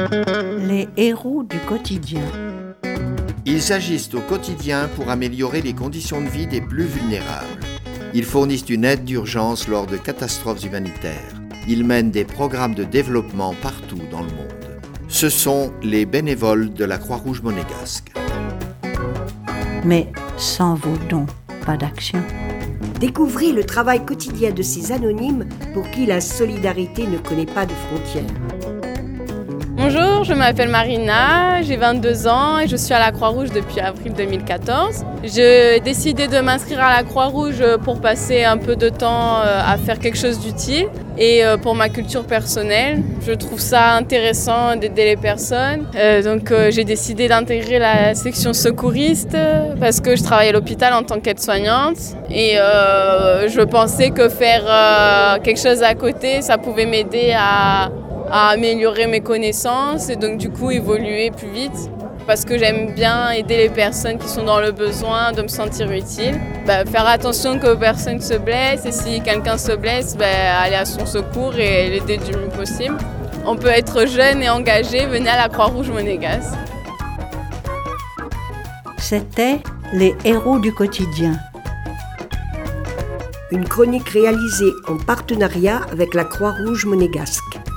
Les héros du quotidien. Ils agissent au quotidien pour améliorer les conditions de vie des plus vulnérables. Ils fournissent une aide d'urgence lors de catastrophes humanitaires. Ils mènent des programmes de développement partout dans le monde. Ce sont les bénévoles de la Croix-Rouge monégasque. Mais sans vos dons, pas d'action. Découvrez le travail quotidien de ces anonymes pour qui la solidarité ne connaît pas de frontières. Bonjour, je m'appelle Marina, j'ai 22 ans et je suis à la Croix-Rouge depuis avril 2014. J'ai décidé de m'inscrire à la Croix-Rouge pour passer un peu de temps à faire quelque chose d'utile et pour ma culture personnelle. Je trouve ça intéressant d'aider les personnes. Donc j'ai décidé d'intégrer la section secouriste parce que je travaille à l'hôpital en tant qu'aide-soignante et je pensais que faire quelque chose à côté, ça pouvait m'aider à améliorer mes connaissances et donc du coup évoluer plus vite parce que j'aime bien aider les personnes qui sont dans le besoin, de me sentir utile. Faire attention que personne se blesse et si quelqu'un se blesse, aller à son secours et l'aider du mieux possible. On peut être jeune et engagé, venez à la Croix-Rouge monégasque. C'était les héros du quotidien. Une chronique réalisée en partenariat avec la Croix-Rouge monégasque.